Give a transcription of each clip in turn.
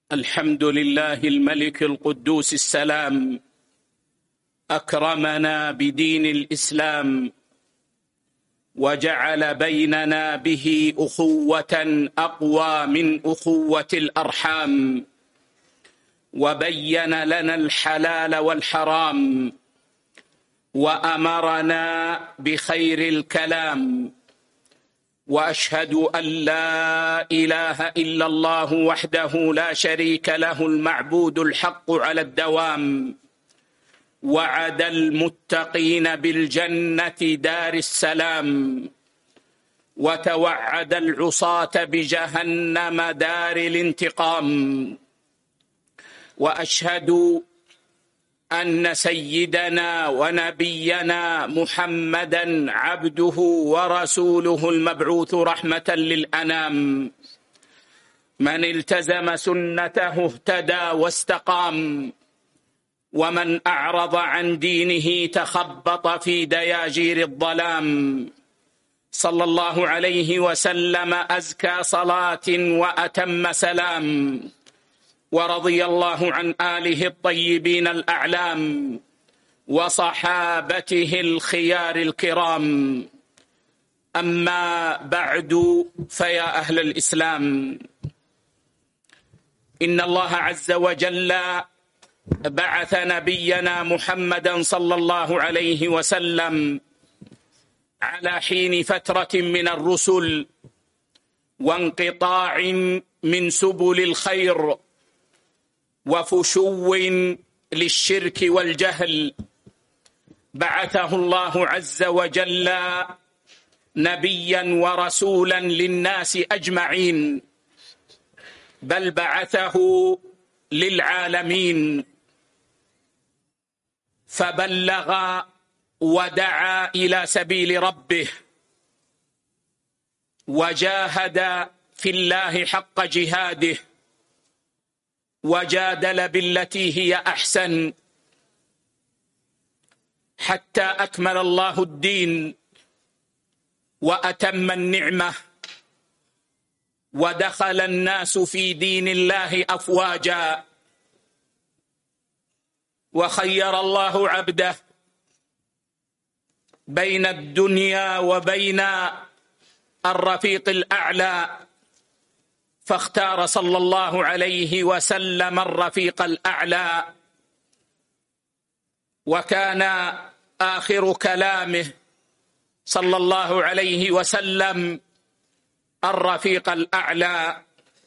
الحمد لله الملك القدوس السلام، أكرمنا بدين الإسلام وجعل بيننا به أخوة أقوى من أخوة الأرحام، وبين لنا الحلال والحرام، وأمرنا بخير الكلام. وأشهد أن لا إله إلا الله وحده لا شريك له المعبود الحق على الدوام، وعد المتقين بالجنة دار السلام، وتوعد العصاة بجهنم دار الانتقام. وأشهد أن سيدنا ونبينا محمدًا عبده ورسوله المبعوث رحمة للأنام، من التزم سنته اهتدى واستقام، ومن أعرض عن دينه تخبط في دياجير الظلام. صلى الله عليه وسلم أزكى صلاة وأتم سلام، ورضي الله عن آله الطيبين الأعلام وصحابته الخيار الكرام. أما بعد، فيا أهل الإسلام، إن الله عز وجل بعث نبينا محمدا صلى الله عليه وسلم على حين فترة من الرسل وانقطاع من سبل الخير وفشو للشرك والجهل، بعثه الله عز وجل نبيا ورسولا للناس أجمعين، بل بعثه للعالمين، فبلغ ودعا إلى سبيل ربه، وجاهد في الله حق جهاده، وجادل بالتي هي أحسن، حتى أكمل الله الدين وأتم النعمة، ودخل الناس في دين الله أفواجا. وخير الله عبده بين الدنيا وبين الرفيق الأعلى، فاختار صلى الله عليه وسلم الرفيق الأعلى، وكان آخر كلامه صلى الله عليه وسلم الرفيق الأعلى.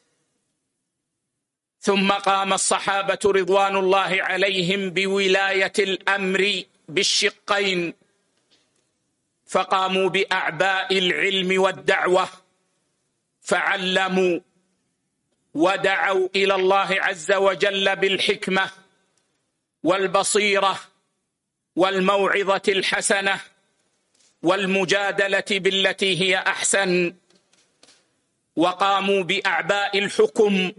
ثم قام الصحابة رضوان الله عليهم بولاية الأمر بالشقين، فقاموا بأعباء العلم والدعوة، فعلموا ودعوا إلى الله عز وجل بالحكمة والبصيرة والموعظة الحسنة والمجادلة بالتي هي أحسن، وقاموا بأعباء الحكم،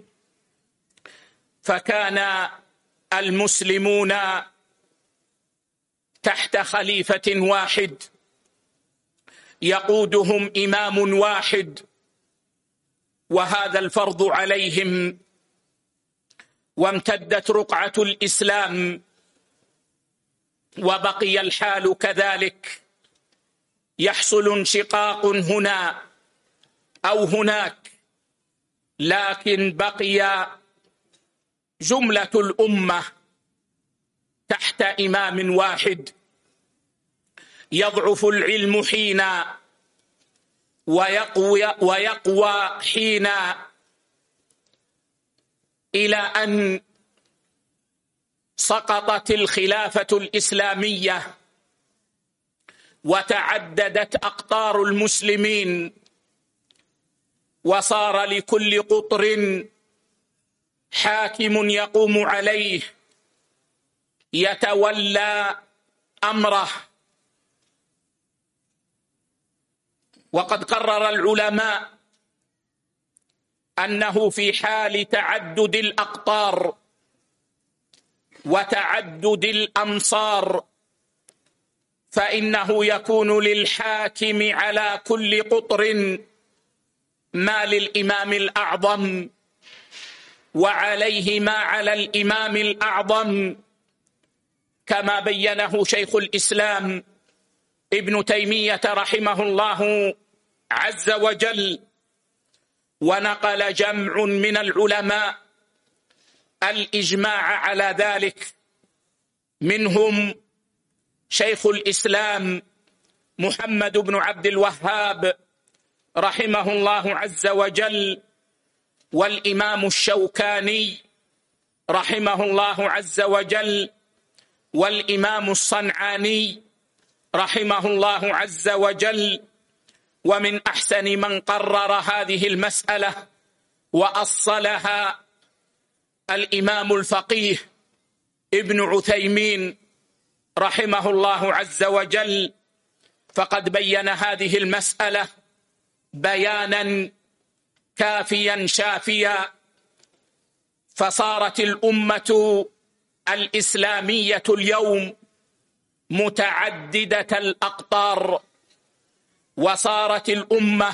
فكان المسلمون تحت خليفة واحد يقودهم إمام واحد، وهذا الفرض عليهم. وامتدت رقعة الإسلام وبقي الحال كذلك، يحصل انشقاق هنا أو هناك، لكن بقي جملة الأمة تحت إمام واحد. يضعف العلم حين ويقوى حين، إلى أن سقطت الخلافة الإسلامية وتعددت أقطار المسلمين، وصار لكل قطر حاكم يقوم عليه يتولى أمره. وقد قرر العلماء أنه في حال تعدد الأقطار وتعدد الأمصار، فإنه يكون للحاكم على كل قطر ما للإمام الأعظم، وعليه ما على الإمام الأعظم، كما بينه شيخ الإسلام ابن تيمية رحمه الله عز وجل. ونقل جمع من العلماء الإجماع على ذلك، منهم شيخ الإسلام محمد بن عبد الوهاب رحمه الله عز وجل، والإمام الشوكاني رحمه الله عز وجل، والإمام الصنعاني رحمه الله عز وجل. ومن أحسن من قرر هذه المسألة وأصلها الإمام الفقيه ابن عثيمين رحمه الله عز وجل، فقد بين هذه المسألة بيانا كافيا شافيا، فصارت الأمة الإسلامية اليوم متعددة الأقطار، وصارت الأمة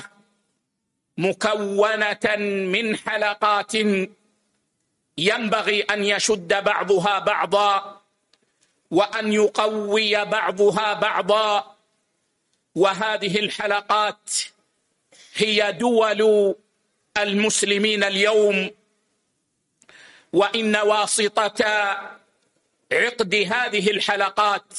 مكونة من حلقات ينبغي أن يشد بعضها بعضا وأن يقوي بعضها بعضا. وهذه الحلقات هي دول المسلمين اليوم، وإن واسطة عقد هذه الحلقات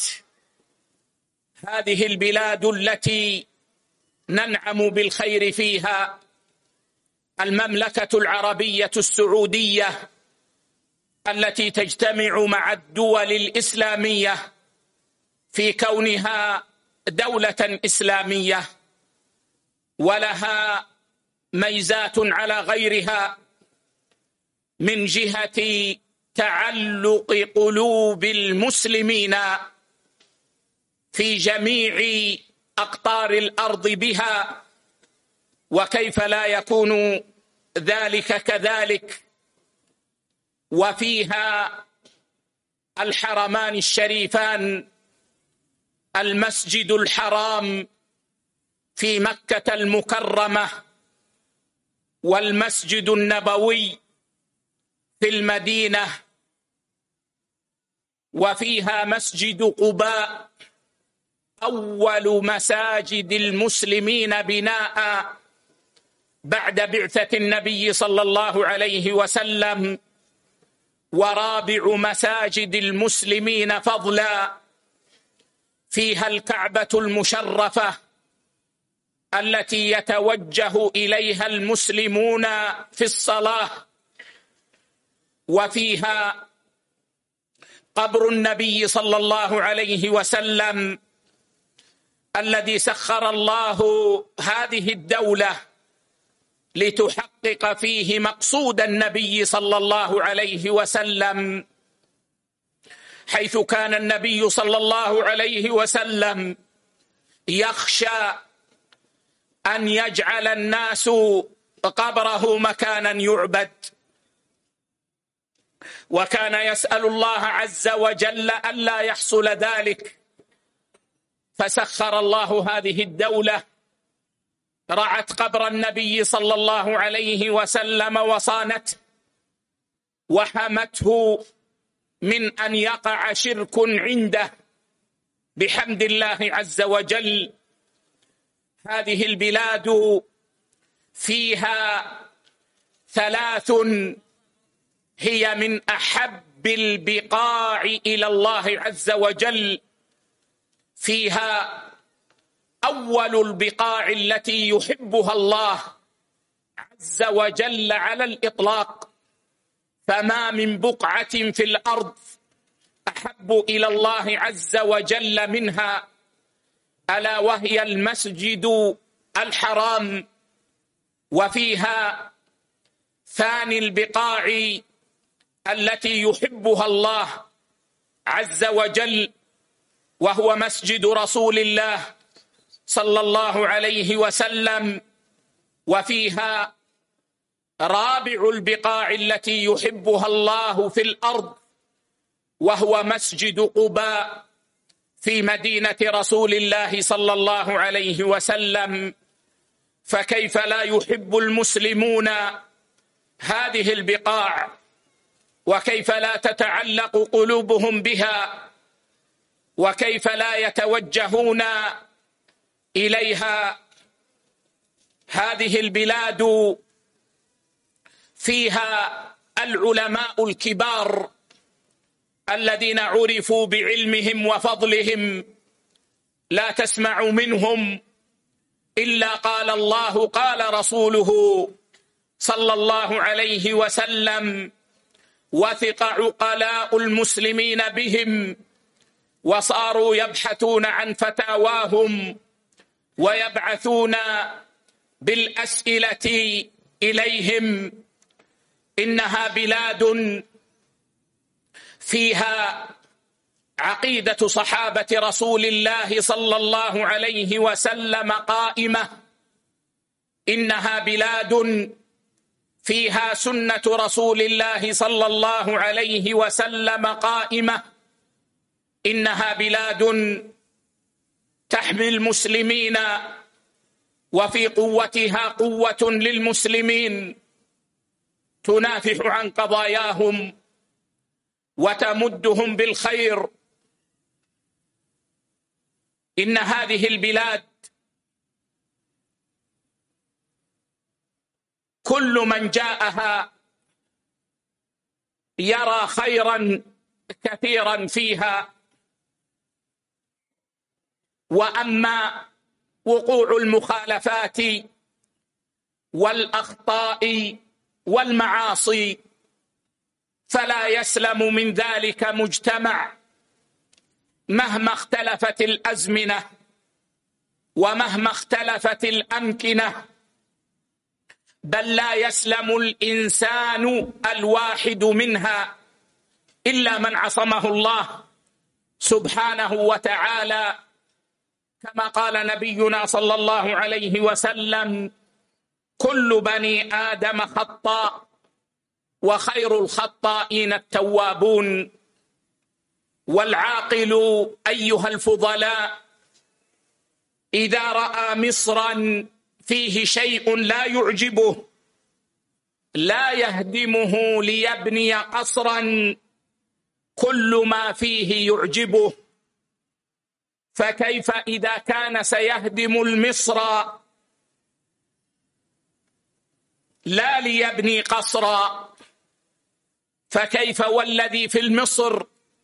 هذه البلاد التي ننعم بالخير فيها، المملكة العربية السعودية، التي تجتمع مع الدول الإسلامية في كونها دولة إسلامية، ولها ميزات على غيرها من جهة تعلق قلوب المسلمين في جميع أقطار الأرض بها، وكيف لا يكون ذلك كذلك. وفيها الحرمان الشريفان، المسجد الحرام في مكة المكرمة، والمسجد النبوي في المدينة، وفيها مسجد قباء أول مساجد المسلمين بناء بعد بعثة النبي صلى الله عليه وسلم، ورابع مساجد المسلمين فضلا. فيها الكعبة المشرفة التي يتوجه إليها المسلمون في الصلاة، وفيها قبر النبي صلى الله عليه وسلم الذي سخر الله هذه الدولة لتحقق فيه مقصود النبي صلى الله عليه وسلم، حيث كان النبي صلى الله عليه وسلم يخشى أن يجعل الناس قبره مكانا يعبد، وكان يسأل الله عز وجل ألا يحصل ذلك، فسخر الله هذه الدولة، رعت قبر النبي صلى الله عليه وسلم وصانته وحمته من أن يقع شرك عنده بحمد الله عز وجل. هذه البلاد فيها ثلاث هي من أحب البقاع إلى الله عز وجل، فيها أول البقاع التي يحبها الله عز وجل على الإطلاق، فما من بقعة في الأرض أحب إلى الله عز وجل منها، ألا وهي المسجد الحرام. وفيها ثاني البقاع التي يحبها الله عز وجل، وهو مسجد رسول الله صلى الله عليه وسلم. وفيها رابع البقاع التي يحبها الله في الأرض، وهو مسجد قباء في مدينة رسول الله صلى الله عليه وسلم. فكيف لا يحب المسلمون هذه البقاع وكيف لا تتعلق قلوبهم بها وكيف لا يتوجهون إليها. هذه البلاد فيها العلماء الكبار الذين عرفوا بعلمهم وفضلهم، لا تسمع منهم إلا قال الله قال رسوله صلى الله عليه وسلم، وثق عقلاء المسلمين بهم وصاروا يبحثون عن فتاواهم ويبعثون بالأسئلة إليهم. إنها بلاد فيها عقيدة صحابة رسول الله صلى الله عليه وسلم قائمة، إنها بلاد فيها سنة رسول الله صلى الله عليه وسلم قائمة، إنها بلاد تحمي المسلمين وفي قوتها قوة للمسلمين، تنافح عن قضاياهم وتمدهم بالخير. إن هذه البلاد كل من جاءها يرى خيرا كثيرا فيها، وأما وقوع المخالفات والأخطاء والمعاصي فلا يسلم من ذلك مجتمع مهما اختلفت الأزمنة ومهما اختلفت الأمكنة، بل لا يسلم الإنسان الواحد منها إلا من عصمه الله سبحانه وتعالى، كما قال نبينا صلى الله عليه وسلم: كل بني آدم خطاء وخير الخطائين التوابون. والعاقل أيها الفضلاء إذا رأى مصرا فيه شيء لا يعجبه لا يهدمه ليبني قصرا، كل ما فيه يعجبه. فكيف إذا كان سيهدم المصر لا ليبني قصرا، فكيف والذي في المصر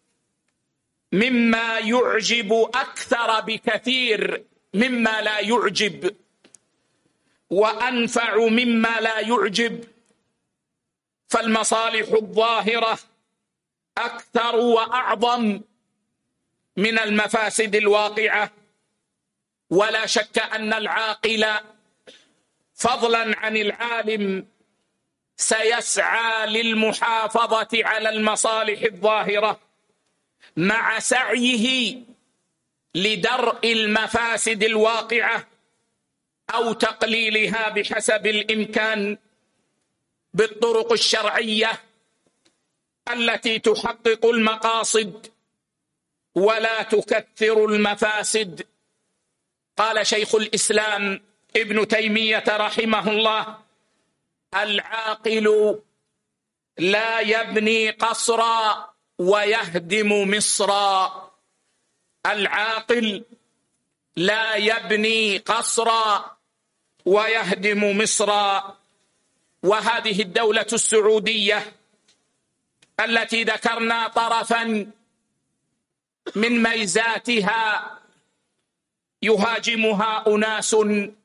مما يعجب أكثر بكثير مما لا يعجب، وأنفع مما لا يعجب. فالمصالح الظاهرة أكثر وأعظم من المفاسد الواقعة، ولا شك أن العاقل فضلا عن العالم سيسعى للمحافظة على المصالح الظاهرة مع سعيه لدرء المفاسد الواقعة أو تقليلها بحسب الإمكان بالطرق الشرعية التي تحقق المقاصد ولا تكثر المفاسد. قال شيخ الإسلام ابن تيمية رحمه الله: العاقل لا يبني قصرا ويهدم مصرا. العاقل لا يبني قصرا ويهدم مصرا. وهذه الدولة السعودية التي ذكرنا طرفا من ميزاتها يهاجمها أناس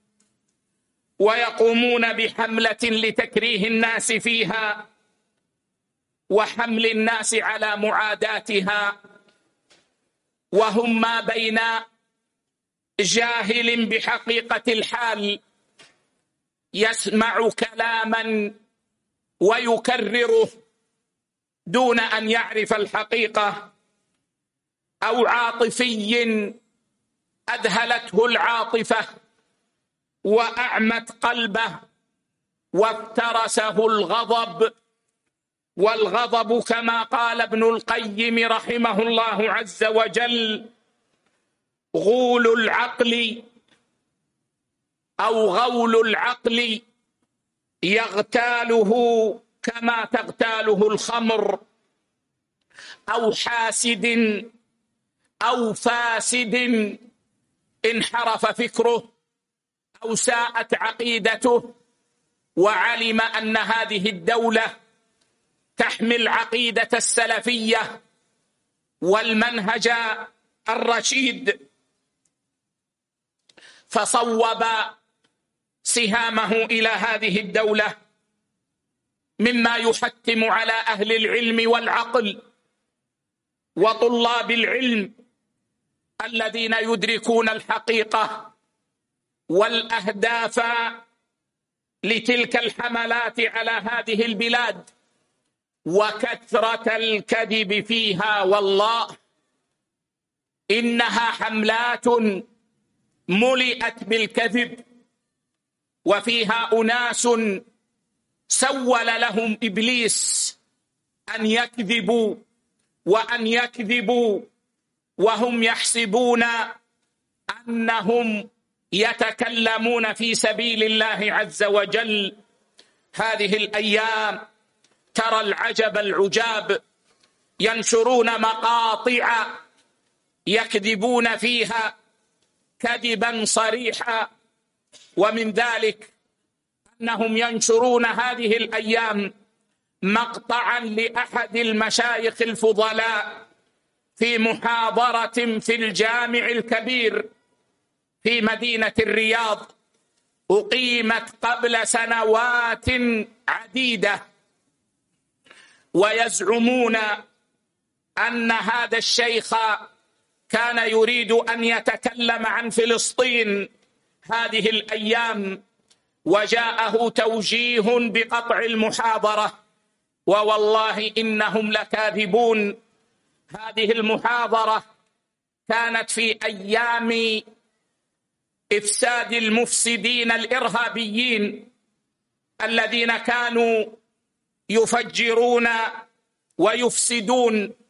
ويقومون بحملة لتكريه الناس فيها وحمل الناس على معاداتها، وهم ما بين جاهل بحقيقة الحال يسمع كلاما ويكرره دون أن يعرف الحقيقة، أو عاطفي أذهلته العاطفة وأعمت قلبه وافترسه الغضب. والغضب كما قال ابن القيم رحمه الله عز وجل: غول العقل أو غول العقل يغتاله كما تغتاله الخمر، أو حاسد أو فاسد انحرف فكره أو ساءت عقيدته، وعلم أن هذه الدولة تحمل عقيدة السلفية والمنهج الرشيد، فصوب سهامه إلى هذه الدولة مما يحتم على أهل العلم والعقل وطلاب العلم الذين يدركون الحقيقة والأهداف لتلك الحملات على هذه البلاد وكثرة الكذب فيها. والله إنها حملات ملئت بالكذب، وفيها أناس سول لهم إبليس أن يكذبوا وأن يكذبوا وهم يحسبون أنهم يتكلمون في سبيل الله عز وجل. هذه الأيام ترى العجب العجاب، ينشرون مقاطع يكذبون فيها كذبا صريحا، ومن ذلك أنهم ينشرون هذه الأيام مقطعا لأحد المشايخ الفضلاء في محاضرة في الجامع الكبير في مدينة الرياض، أقيمت قبل سنوات عديدة، ويزعمون أن هذا الشيخ كان يريد أن يتكلم عن فلسطين هذه الأيام، وجاءه توجيه بقطع المحاضرة، ووالله إنهم لكاذبون. هذه المحاضرة كانت في أيام إفساد المفسدين الإرهابيين الذين كانوا يفجرون ويفسدون،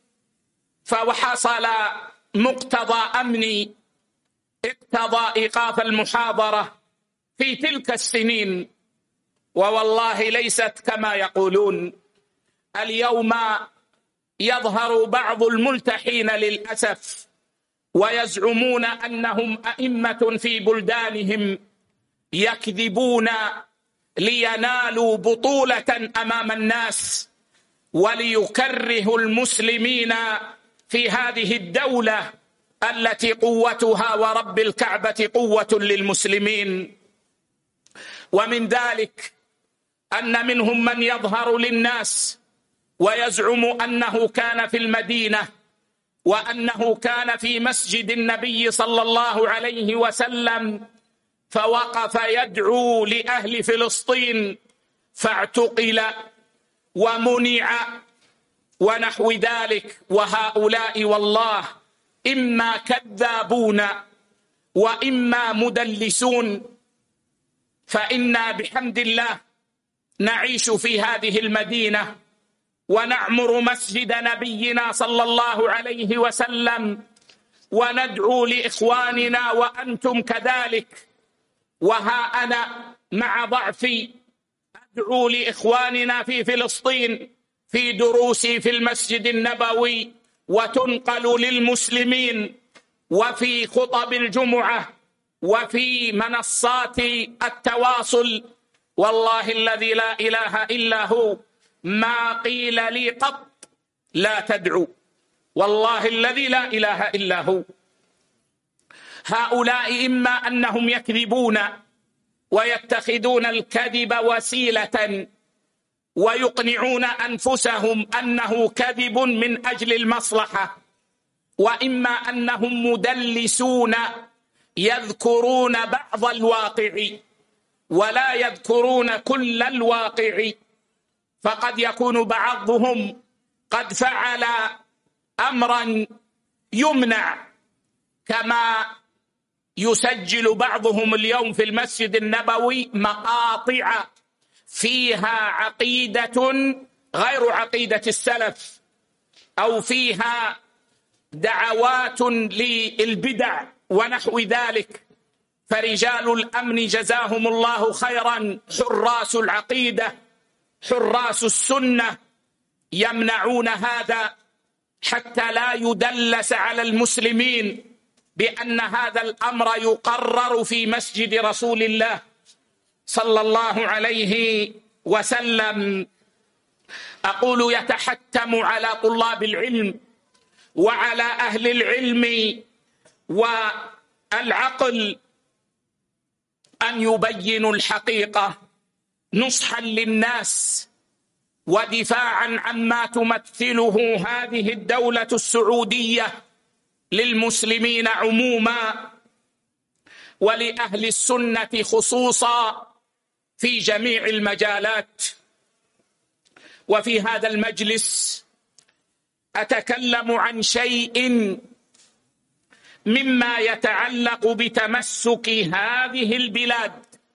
فحصل مقتضى أمني اقتضى إيقاف المحاضرة في تلك السنين، ووالله ليست كما يقولون. اليوم يظهر بعض الملتحين للأسف ويزعمون أنهم أئمة في بلدانهم، يكذبون لينالوا بطولة أمام الناس وليكرهوا المسلمين في هذه الدولة التي قوتها ورب الكعبة قوة للمسلمين. ومن ذلك أن منهم من يظهر للناس ويزعم أنه كان في المدينة وأنه كان في مسجد النبي صلى الله عليه وسلم، فوقف يدعو لأهل فلسطين فاعتقل ومنع ونحو ذلك. وهؤلاء والله إما كذابون وإما مدلسون، فإنا بحمد الله نعيش في هذه المدينة ونعمر مسجد نبينا صلى الله عليه وسلم وندعو لإخواننا وأنتم كذلك. وها أنا مع ضعفي أدعو لإخواننا في فلسطين في دروسي في المسجد النبوي، وتنقل للمسلمين وفي خطب الجمعة وفي منصات التواصل. والله الذي لا إله إلا هو ما قيل لي قط لا تدعو، والله الذي لا إله إلا هو. هؤلاء إما أنهم يكذبون ويتخذون الكذب وسيلة ويقنعون أنفسهم أنه كذب من أجل المصلحة، وإما أنهم مدلسون يذكرون بعض الواقع ولا يذكرون كل الواقع. فقد يكون بعضهم قد فعل أمرا يمنع، كما يسجل بعضهم اليوم في المسجد النبوي مقاطع فيها عقيدة غير عقيدة السلف، أو فيها دعوات للبدع ونحو ذلك، فرجال الأمن جزاهم الله خيرا حراس العقيدة حراس السنة يمنعون هذا حتى لا يدلس على المسلمين بأن هذا الأمر يقرر في مسجد رسول الله صلى الله عليه وسلم. أقول يتحتم على طلاب العلم وعلى أهل العلم والعقل أن يبينوا الحقيقة نصحا للناس ودفاعا عما تمثله هذه الدولة السعودية للمسلمين عموما ولأهل السنة خصوصا في جميع المجالات. وفي هذا المجلس أتكلم عن شيء مما يتعلق بتمسك هذه البلاد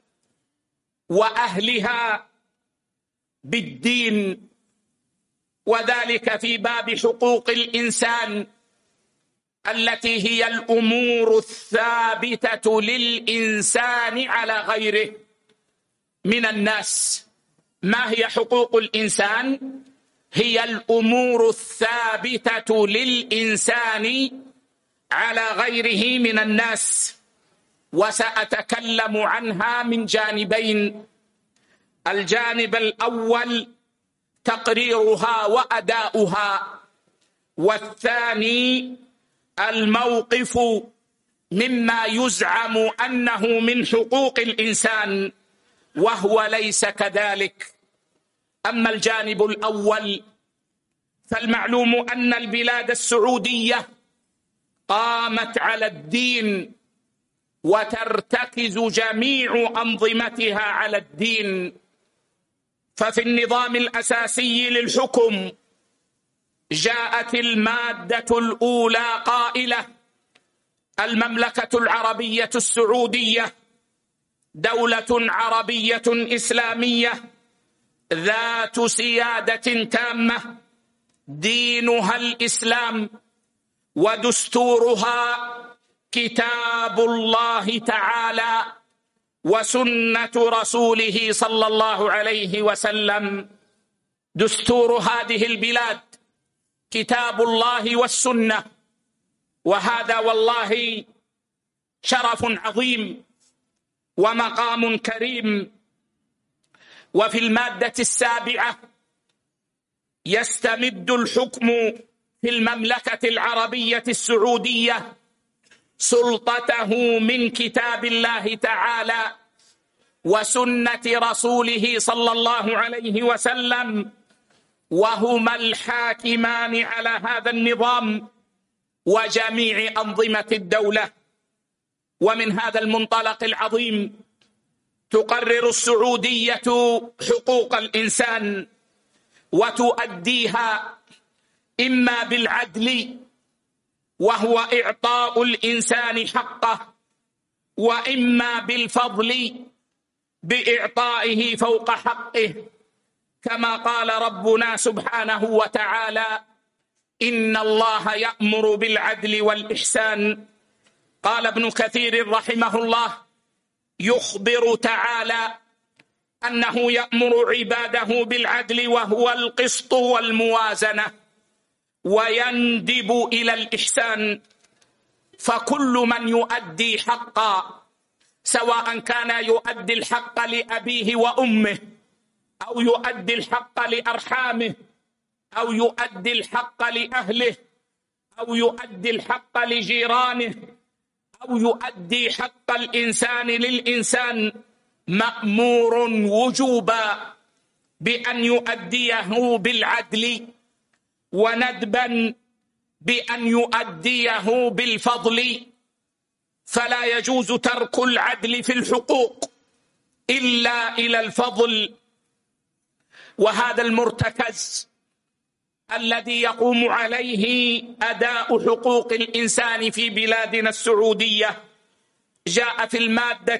وأهلها بالدين، وذلك في باب حقوق الإنسان التي هي الأمور الثابتة للإنسان على غيره من الناس. ما هي حقوق الإنسان؟ هي الأمور الثابتة للإنسان على غيره من الناس، وسأتكلم عنها من جانبين. الجانب الأول تقريرها وأداؤها، والثاني الموقف مما يزعم أنه من حقوق الإنسان وهو ليس كذلك. أما الجانب الأول فالمعلوم أن البلاد السعودية قامت على الدين وترتكز جميع أنظمتها على الدين. ففي النظام الأساسي للحكم جاءت المادة الأولى قائلة: المملكة العربية السعودية دولة عربية إسلامية ذات سيادة تامة، دينها الإسلام، ودستورها كتاب الله تعالى وسنة رسوله صلى الله عليه وسلم. دستور هذه البلاد كتاب الله والسنة، وهذا والله شرف عظيم ومقام كريم. وفي المادة السابعة يستمد الحكم في المملكة العربية السعودية سلطته من كتاب الله تعالى وسنة رسوله صلى الله عليه وسلم، وهما الحاكمان على هذا النظام وجميع أنظمة الدولة. ومن هذا المنطلق العظيم تقرر السعودية حقوق الإنسان وتؤديها إما بالعدل وهو إعطاء الإنسان حقه، وإما بالفضل بإعطائه فوق حقه، كما قال ربنا سبحانه وتعالى: إن الله يأمر بالعدل والإحسان. قال ابن كثير رحمه الله: يخبر تعالى أنه يأمر عباده بالعدل وهو القسط والموازنة، ويندب إلى الإحسان. فكل من يؤدي حقا، سواء كان يؤدي الحق لأبيه وأمه، أو يؤدي الحق لأرحامه، أو يؤدي الحق لأهله، أو يؤدي الحق لجيرانه، أو يؤدي حق الإنسان للإنسان، مأمور وجوبا بأن يؤديه بالعدل، وندبا بأن يؤديه بالفضل. فلا يجوز ترك العدل في الحقوق إلا إلى الفضل. وهذا المرتكز الذي يقوم عليه أداء حقوق الإنسان في بلادنا السعودية جاء في المادة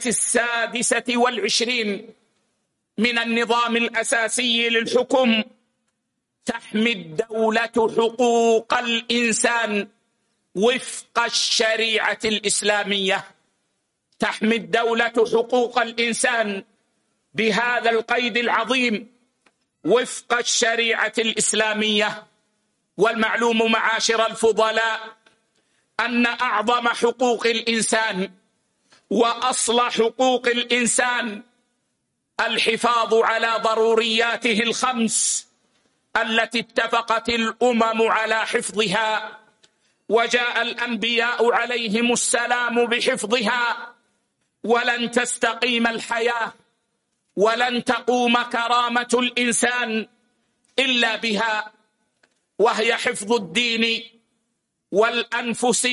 26 من النظام الأساسي للحكم: تحمي الدولة حقوق الإنسان وفق الشريعة الإسلامية. تحمي الدولة حقوق الإنسان بهذا القيد العظيم وفق الشريعة الإسلامية. والمعلوم معاشر الفضلاء أن أعظم حقوق الإنسان وأصل حقوق الإنسان الحفاظ على ضرورياته الخمس التي اتفقت الأمم على حفظها، وجاء الأنبياء عليهم السلام بحفظها. ولن تستقيم الحياة ولن تقوم كرامة الإنسان إلا بها، وهي حفظ الدين والأنفس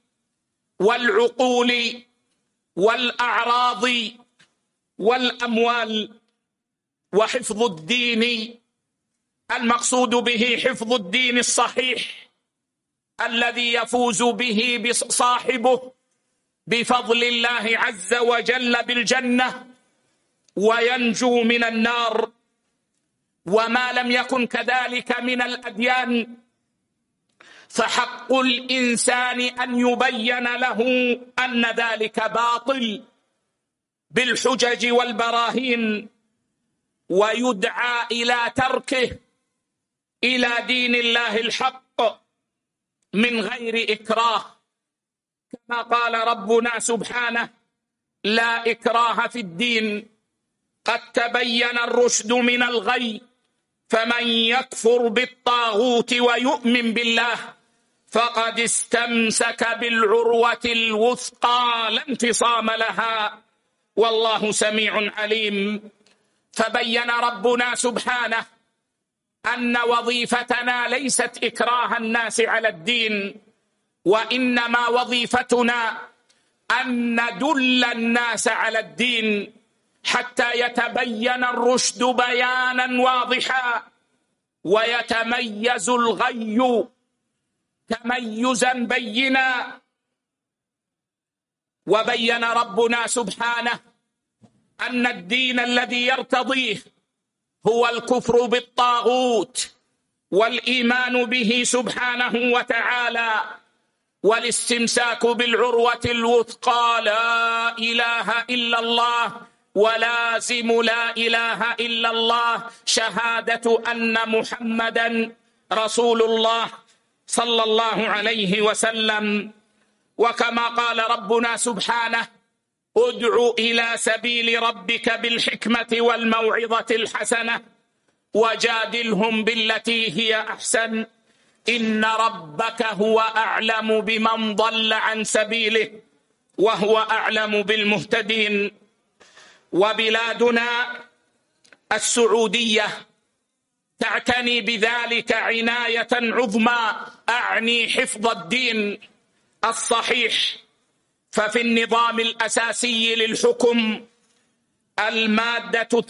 والعقول والأعراض والأموال. وحفظ الدين المقصود به حفظ الدين الصحيح الذي يفوز به صاحبه بفضل الله عز وجل بالجنة وينجو من النار. وما لم يكن كذلك من الأديان فحق الإنسان أن يبين له أن ذلك باطل بالحجج والبراهين، ويدعى إلى تركه إلى دين الله الحق من غير إكراه، كما قال ربنا سبحانه: لا إكراه في الدين قد تبين الرشد من الغي فمن يكفر بالطاغوت ويؤمن بالله فقد استمسك بالعروة الوثقى لا انفصام لها والله سميع عليم. فبين ربنا سبحانه أن وظيفتنا ليست إكراه الناس على الدين، وإنما وظيفتنا أن ندل الناس على الدين حتى يتبين الرشد بيانا واضحا ويتميز الغي تميزا بينا. وبين ربنا سبحانه أن الدين الذي يرتضيه هو الكفر بالطاغوت والإيمان به سبحانه وتعالى والاستمساك بالعروة الوثقى لا إله إلا الله، ولازم لا إله إلا الله شهادة أن محمدا رسول الله صلى الله عليه وسلم. وكما قال ربنا سبحانه: ادع إلى سبيل ربك بالحكمة والموعظة الحسنة وجادلهم بالتي هي أحسن إن ربك هو أعلم بمن ضل عن سبيله وهو أعلم بالمهتدين. وبلادنا السعودية تعتني بذلك عناية عظمى، أعني حفظ الدين الصحيح. ففي النظام الأساسي للحكم المادة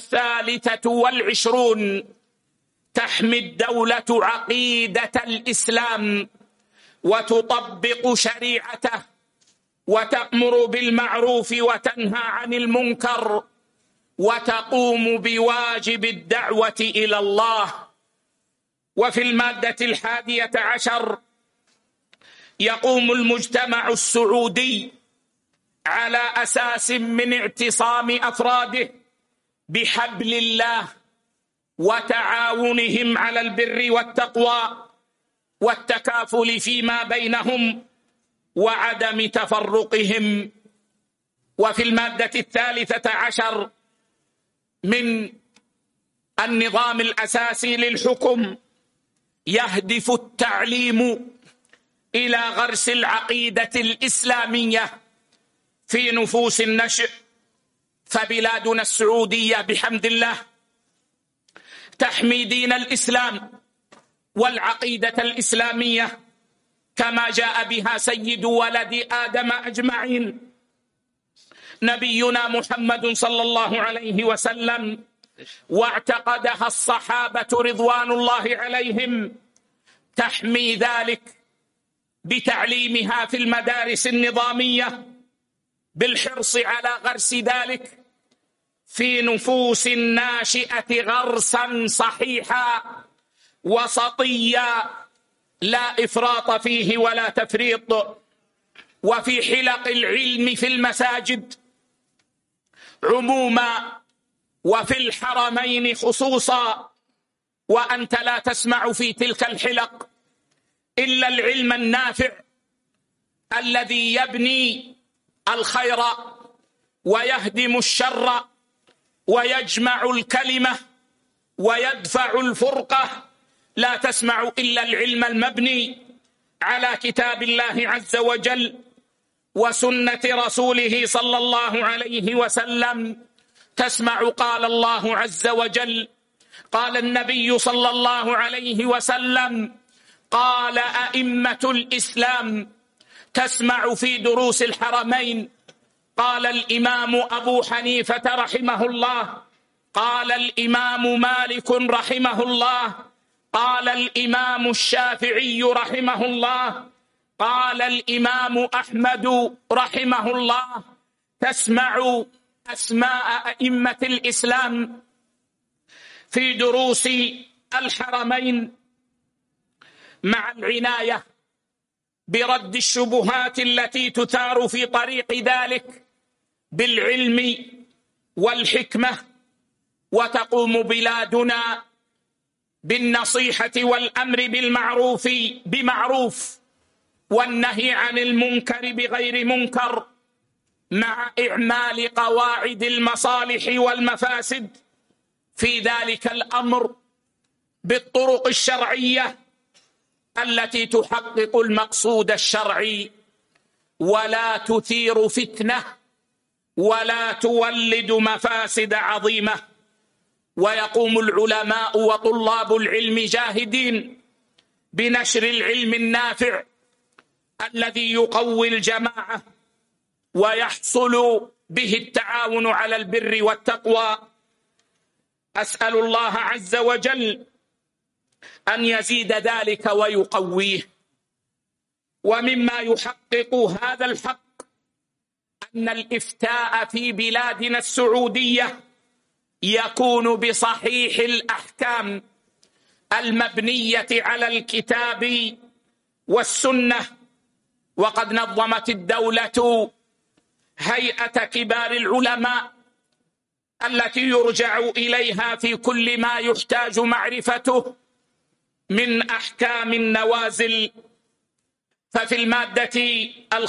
23 تحمي الدولة عقيدة الإسلام وتطبق شريعته وتأمر بالمعروف وتنهى عن المنكر وتقوم بواجب الدعوة إلى الله. وفي المادة 11 يقوم المجتمع السعودي على أساس من اعتصام أفراده بحبل الله وتعاونهم على البر والتقوى والتكافل فيما بينهم وعدم تفرقهم. وفي المادة 13 من النظام الأساسي للحكم يهدف التعليم إلى غرس العقيدة الإسلامية في نفوس النشء. فبلادنا السعودية بحمد الله تحمي دين الإسلام والعقيدة الإسلامية كما جاء بها سيد ولد آدم أجمعين نبينا محمد صلى الله عليه وسلم، واعتقدها الصحابة رضوان الله عليهم. تحمي ذلك بتعليمها في المدارس النظامية بالحرص على غرس ذلك في نفوس الناشئة غرسا صحيحا وسطيا لا إفراط فيه ولا تفريط. وفي حلق العلم في المساجد عموما وفي الحرمين خصوصا، وأنت لا تسمع في تلك الحلق إلا العلم النافع الذي يبني الخير ويهدم الشر ويجمع الكلمة ويدفع الفرقة. لا تسمع إلا العلم المبني على كتاب الله عز وجل وسنة رسوله صلى الله عليه وسلم. تسمع قال الله عز وجل، قال النبي صلى الله عليه وسلم، قال أئمة الإسلام. تسمع في دروس الحرمين قال الإمام أبو حنيفة رحمه الله، قال الإمام مالك رحمه الله، قال الإمام الشافعي رحمه الله، قال الإمام أحمد رحمه الله. تسمع أسماء أئمة الإسلام في دروس الحرمين مع العناية برد الشبهات التي تثار في طريق ذلك بالعلم والحكمة. وتقوم بلادنا بالنصيحة والأمر بمعروف والنهي عن المنكر بغير منكر، مع إعمال قواعد المصالح والمفاسد في ذلك الأمر بالطرق الشرعية التي تحقق المقصود الشرعي ولا تثير فتنة ولا تولد مفاسد عظيمة. ويقوم العلماء وطلاب العلم جاهدين بنشر العلم النافع الذي يقوي الجماعة ويحصل به التعاون على البر والتقوى. أسأل الله عز وجل أن يزيد ذلك ويقويه. ومما يحقق هذا الحق أن الإفتاء في بلادنا السعودية يكون بصحيح الأحكام المبنية على الكتاب والسنة. وقد نظمت الدولة هيئة كبار العلماء التي يرجع إليها في كل ما يحتاج معرفته من أحكام النوازل. ففي المادة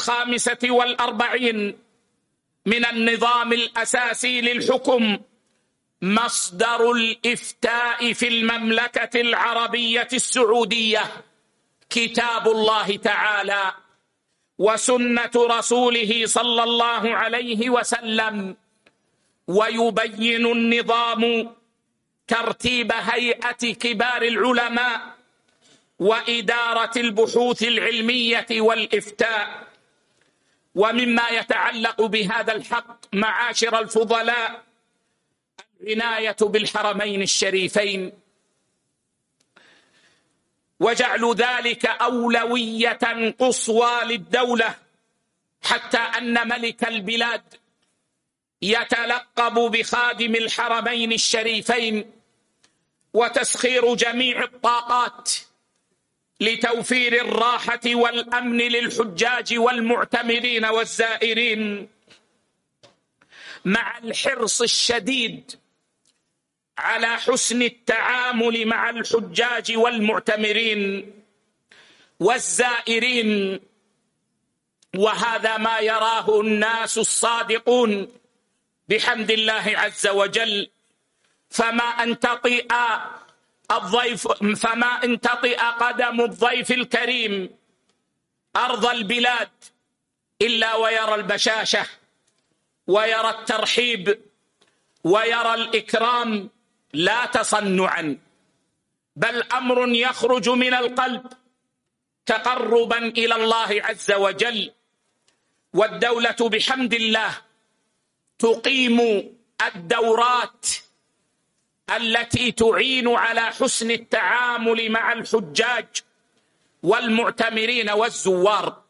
45 من النظام الأساسي للحكم مصدر الإفتاء في المملكة العربية السعودية كتاب الله تعالى وسنة رسوله صلى الله عليه وسلم. ويبين النظام ترتيب هيئة كبار العلماء وإدارة البحوث العلمية والإفتاء. ومما يتعلق بهذا الحق معاشر الفضلاء العناية بالحرمين الشريفين وجعل ذلك أولوية قصوى للدولة، حتى أن ملك البلاد يتلقب بخادم الحرمين الشريفين، وتسخير جميع الطاقات لتوفير الراحة والأمن للحجاج والمعتمرين والزائرين، مع الحرص الشديد على حسن التعامل مع الحجاج والمعتمرين والزائرين. وهذا ما يراه الناس الصادقون بحمد الله عز وجل. فما أن تطئ قدم الضيف الكريم أرض البلاد إلا ويرى البشاشة ويرى الترحيب ويرى الإكرام لا تصنعا، بل أمر يخرج من القلب تقربا إلى الله عز وجل. والدولة بحمد الله تقيم الدورات التي تعين على حسن التعامل مع الحجاج والمعتمرين والزوار،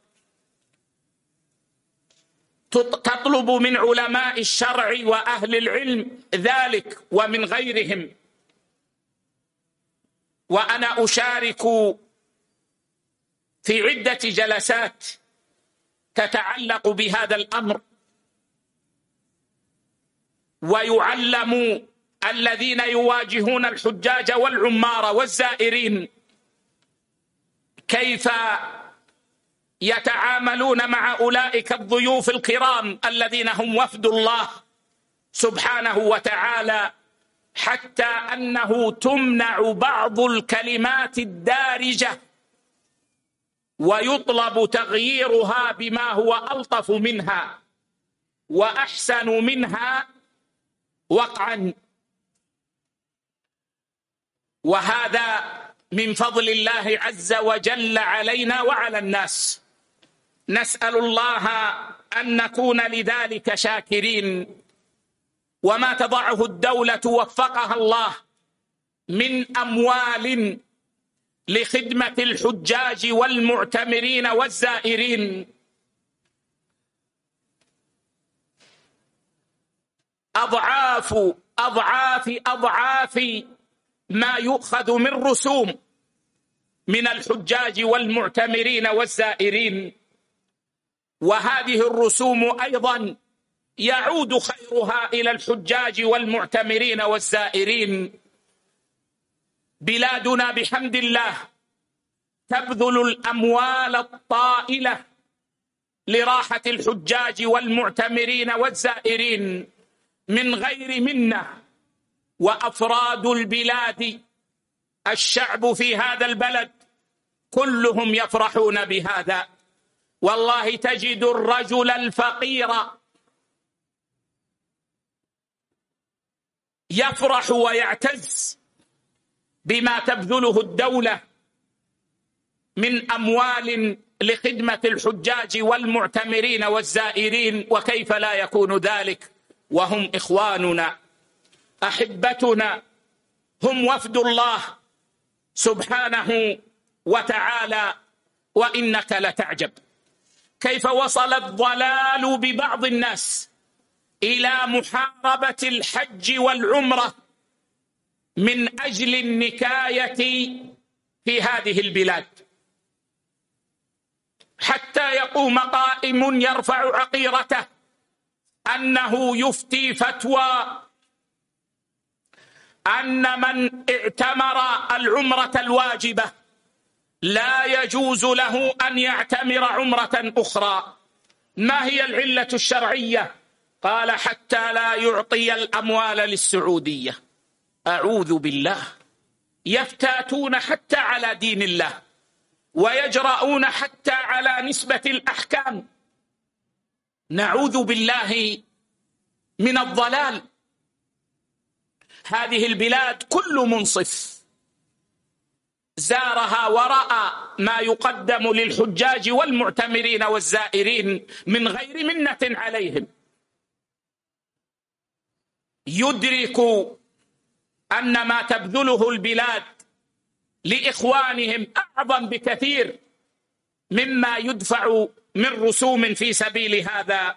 تطلب من علماء الشرع وأهل العلم ذلك ومن غيرهم. وأنا أشارك في عدة جلسات تتعلق بهذا الأمر، ويعلم الذين يواجهون الحجاج والعمار والزائرين كيف يتعاملون مع أولئك الضيوف الكرام الذين هم وفد الله سبحانه وتعالى، حتى أنه تمنع بعض الكلمات الدارجة ويطلب تغييرها بما هو ألطف منها وأحسن منها وقعا. وهذا من فضل الله عز وجل علينا وعلى الناس، نسأل الله أن نكون لذلك شاكرين. وما تضعه الدولة وفقها الله من أموال لخدمة الحجاج والمعتمرين والزائرين أضعاف أضعاف أضعاف ما يؤخذ من رسوم من الحجاج والمعتمرين والزائرين. وهذه الرسوم أيضا يعود خيرها إلى الحجاج والمعتمرين والزائرين. بلادنا بحمد الله تبذل الأموال الطائلة لراحة الحجاج والمعتمرين والزائرين من غير منة، وأفراد البلاد الشعب في هذا البلد كلهم يفرحون بهذا. والله تجد الرجل الفقير يفرح ويعتز بما تبذله الدولة من أموال لخدمة الحجاج والمعتمرين والزائرين، وكيف لا يكون ذلك وهم إخواننا أحبتنا، هم وفد الله سبحانه وتعالى. وإنك لتعجب كيف وصل الضلال ببعض الناس إلى محاربة الحج والعمرة من أجل النكاية في هذه البلاد، حتى يقوم قائم يرفع عقيرته أنه يفتي فتوى أن من اعتمر العمرة الواجبة لا يجوز له أن يعتمر عمرة أخرى. ما هي العلة الشرعية؟ قال حتى لا يعطي الأموال للسعودية. أعوذ بالله، يفتاتون حتى على دين الله ويجرؤون حتى على نسبة الأحكام. نعوذ بالله من الضلال. هذه البلاد كل منصف زارها ورأى ما يقدم للحجاج والمعتمرين والزائرين من غير منة عليهم، يدرك أن ما تبذله البلاد لإخوانهم أعظم بكثير مما يدفع من رسوم في سبيل هذا.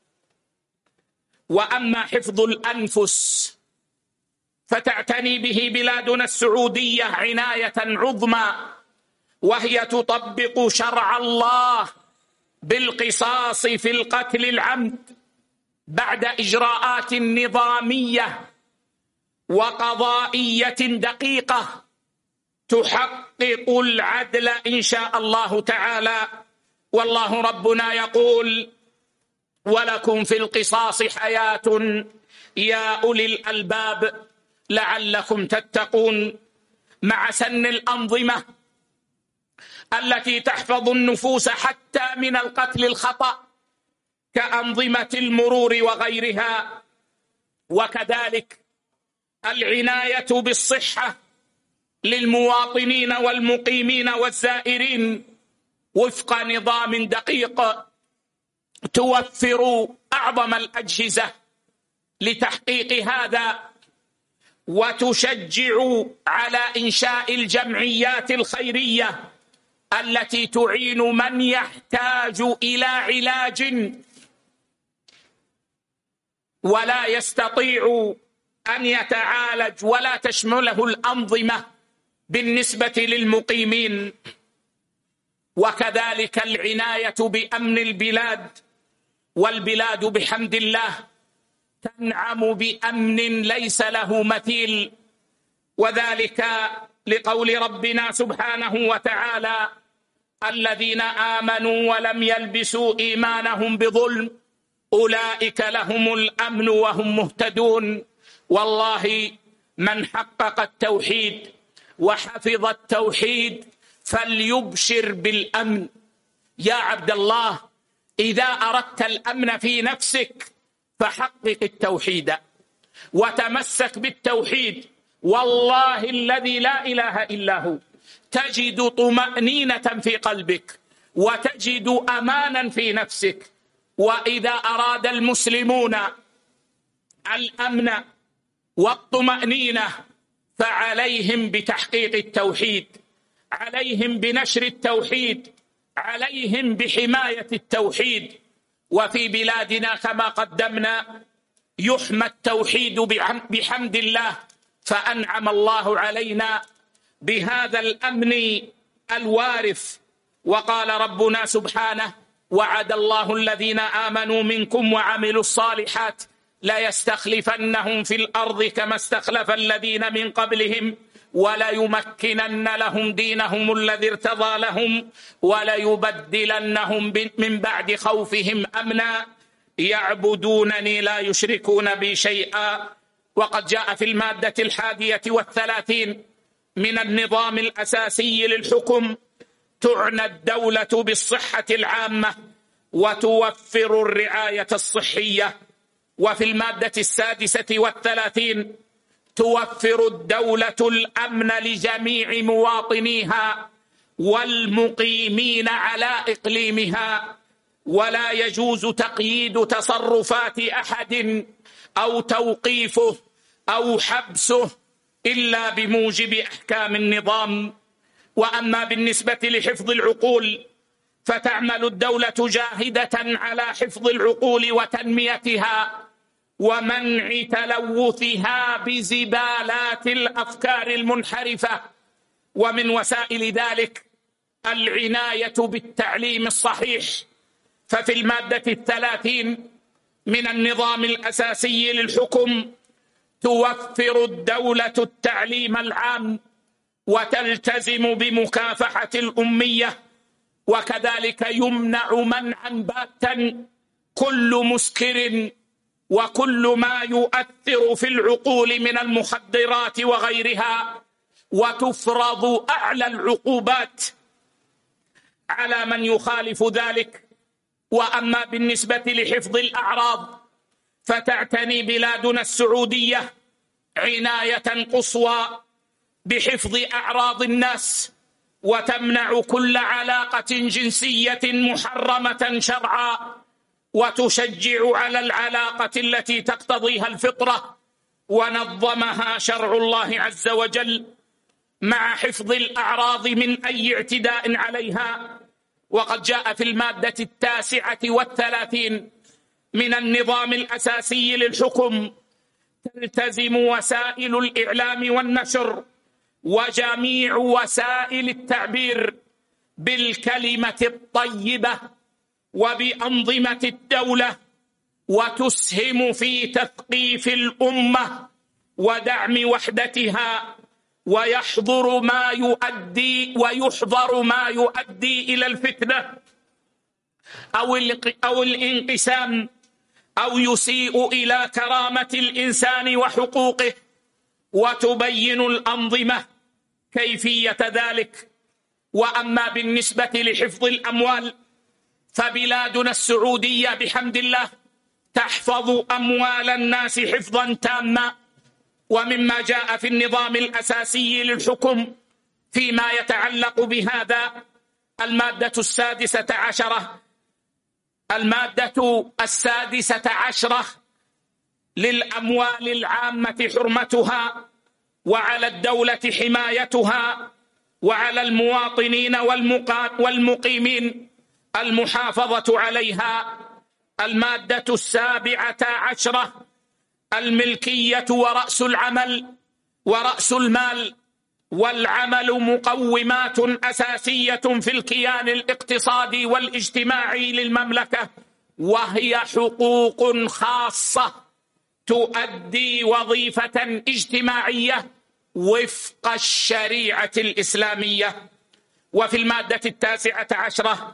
وأما حفظ الأنفس فتعتني به بلادنا السعودية عناية عظمى، وهي تطبق شرع الله بالقصاص في القتل العمد بعد إجراءات نظامية وقضائية دقيقة تحقق العدل إن شاء الله تعالى. والله ربنا يقول: ولكم في القصاص حياة يا أولي الألباب لعلكم تتقون. مع سن الأنظمة التي تحفظ النفوس حتى من القتل الخطأ كأنظمة المرور وغيرها، وكذلك العناية بالصحة للمواطنين والمقيمين والزائرين وفق نظام دقيق توفر أعظم الأجهزة لتحقيق هذا، وتشجع على إنشاء الجمعيات الخيرية التي تعين من يحتاج إلى علاج ولا يستطيع أن يتعالج ولا تشمله الأنظمة بالنسبة للمقيمين. وكذلك العناية بأمن البلاد، والبلاد بحمد الله تنعم بأمن ليس له مثيل، وذلك لقول ربنا سبحانه وتعالى: الذين آمنوا ولم يلبسوا إيمانهم بظلم أولئك لهم الأمن وهم مهتدون. والله من حقق التوحيد وحفظ التوحيد فليبشر بالأمن. يا عبد الله، إذا أردت الأمن في نفسك فحقق التوحيد وتمسك بالتوحيد، والله الذي لا إله إلا هو تجد طمأنينة في قلبك وتجد أمانا في نفسك. وإذا أراد المسلمون الأمن والطمأنينة فعليهم بتحقيق التوحيد، عليهم بنشر التوحيد، عليهم بحماية التوحيد. وفي بلادنا كما قدمنا يحمى التوحيد بحمد الله، فأنعم الله علينا بهذا الأمن الوارث. وقال ربنا سبحانه: وعد الله الذين آمنوا منكم وعملوا الصالحات ليستخلفنهم في الأرض كما استخلف الذين من قبلهم وليمكنن لهم دينهم الذي ارتضى لهم وليبدلنهم من بعد خوفهم أمنا يعبدونني لا يشركون بي شيئا. وقد جاء في المادة 31 من النظام الأساسي للحكم: تعنى الدولة بالصحة العامة وتوفر الرعاية الصحية. وفي المادة 36 توفر الدولة الأمن لجميع مواطنيها والمقيمين على إقليمها، ولا يجوز تقييد تصرفات أحد أو توقيفه أو حبسه إلا بموجب أحكام النظام. وأما بالنسبة لحفظ العقول فتعمل الدولة جاهدة على حفظ العقول وتنميتها ومنع تلوثها بزبالات الأفكار المنحرفة. ومن وسائل ذلك العناية بالتعليم الصحيح. ففي المادة 30 من النظام الأساسي للحكم: توفر الدولة التعليم العام وتلتزم بمكافحة الأمية، وكذلك يمنع منعا باتا كل مسكر وكل ما يؤثر في العقول من المخدرات وغيرها، وتفرض أعلى العقوبات على من يخالف ذلك. وأما بالنسبة لحفظ الأعراض فتعتني بلادنا السعودية عناية قصوى بحفظ أعراض الناس، وتمنع كل علاقة جنسية محرمة شرعا، وتشجع على العلاقة التي تقتضيها الفطرة ونظمها شرع الله عز وجل، مع حفظ الأعراض من أي اعتداء عليها. وقد جاء في المادة 39 من النظام الأساسي للحكم: تلتزم وسائل الإعلام والنشر وجميع وسائل التعبير بالكلمة الطيبة وبأنظمة الدولة، وتسهم في تثقيف الأمة ودعم وحدتها، ويحضر ما يؤدي إلى الفتنة أو الانقسام أو يسيء إلى كرامة الإنسان وحقوقه، وتبين الأنظمة كيفية ذلك. وأما بالنسبة لحفظ الأموال فبلادنا السعودية بحمد الله تحفظ أموال الناس حفظا تاما. ومما جاء في النظام الأساسي للحكم فيما يتعلق بهذا المادة 16 للأموال العامة حرمتها، وعلى الدولة حمايتها، وعلى المواطنين والمقيمين المحافظة عليها. المادة 17 الملكية ورأس المال. والعمل مقومات أساسية في الكيان الاقتصادي والاجتماعي للمملكة، وهي حقوق خاصة تؤدي وظيفة اجتماعية وفق الشريعة الإسلامية. وفي المادة 19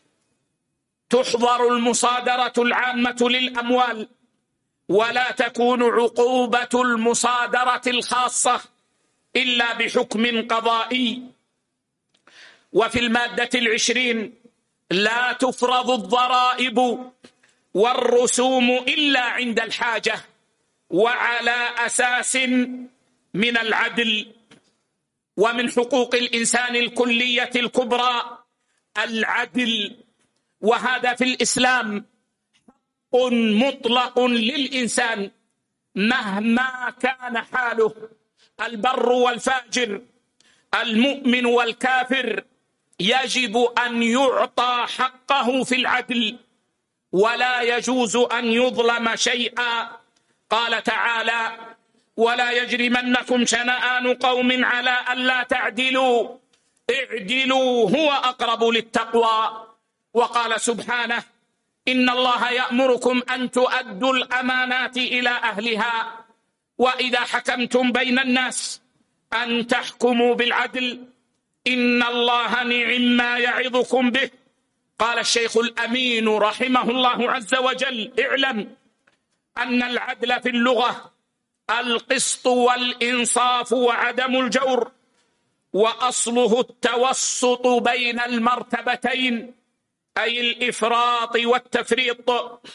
تحظر المصادرة العامة للأموال، ولا تكون عقوبة المصادرة الخاصة إلا بحكم قضائي. وفي المادة 20 لا تفرض الضرائب والرسوم إلا عند الحاجة وعلى أساس من العدل. ومن حقوق الإنسان الكلية الكبرى العدل، وهذا في الإسلام حق مطلق للإنسان مهما كان حاله، البر والفاجر، المؤمن والكافر، يجب أن يعطى حقه في العدل، ولا يجوز أن يظلم شيئا. قال تعالى: ولا يجرمنكم شنآن قوم على ألا تعدلوا اعدلوا هو أقرب للتقوى. وقال سبحانه: إن الله يأمركم أن تؤدوا الأمانات إلى أهلها وإذا حكمتم بين الناس أن تحكموا بالعدل إن الله نعم ما يعظكم به. قال الشيخ الأمين رحمه الله عز وجل: اعلم أن العدل في اللغة القسط والإنصاف وعدم الجور، وأصله التوسط بين المرتبتين، أي الإفراط والتفريط،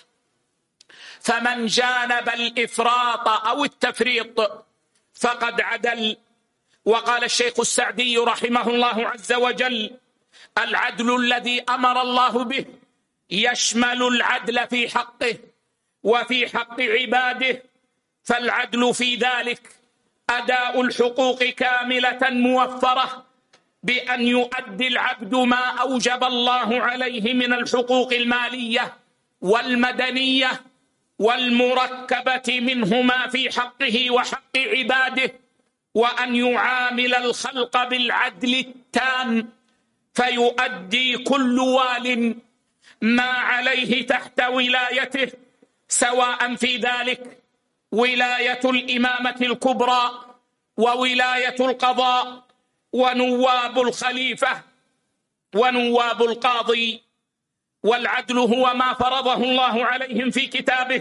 فمن جانب الإفراط أو التفريط فقد عدل. وقال الشيخ السعدي رحمه الله عز وجل: العدل الذي أمر الله به يشمل العدل في حقه وفي حق عباده، فالعدل في ذلك أداء الحقوق كاملة موفرة بأن يؤدي العبد ما أوجب الله عليه من الحقوق المالية والمدنية والمركبة منهما في حقه وحق عباده، وأن يعامل الخلق بالعدل التام، فيؤدي كل وال ما عليه تحت ولايته، سواء في ذلك ولاية الإمامة الكبرى وولاية القضاء ونواب الخليفة ونواب القاضي. والعدل هو ما فرضه الله عليهم في كتابه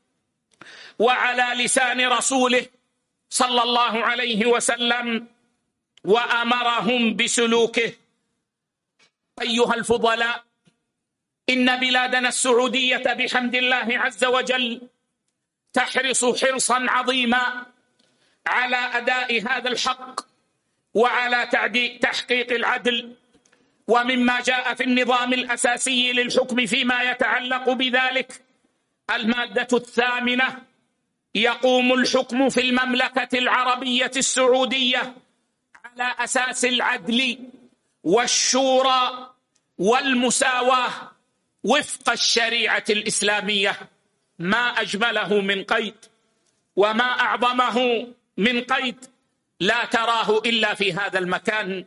وعلى لسان رسوله صلى الله عليه وسلم وأمرهم بسلوكه. أيها الفضلاء، إن بلادنا السعودية بحمد الله عز وجل تحرص حرصا عظيما على أداء هذا الحق وعلى تحقيق العدل. ومما جاء في النظام الأساسي للحكم فيما يتعلق بذلك المادة 8: يقوم الحكم في المملكة العربية السعودية على أساس العدل والشورى والمساواة وفق الشريعة الإسلامية. ما أجمله من قيد وما أعظمه من قيد لا تراه إلا في هذا المكان.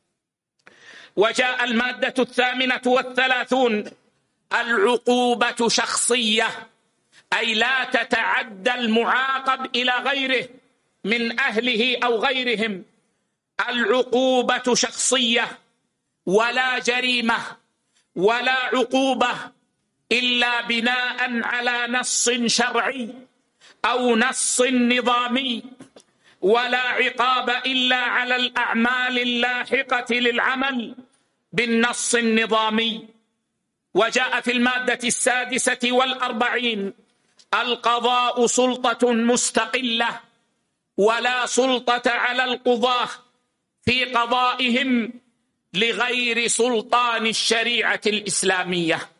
وجاء المادة 38: العقوبة شخصية، أي لا تتعدى المعاقب إلى غيره من أهله أو غيرهم. العقوبة شخصية، ولا جريمة ولا عقوبة إلا بناء على نص شرعي أو نص نظامي، ولا عقاب إلا على الأعمال اللاحقة للعمل بالنص النظامي. وجاء في المادة 46: القضاء سلطة مستقلة، ولا سلطة على القضاة في قضائهم لغير سلطان الشريعة الإسلامية.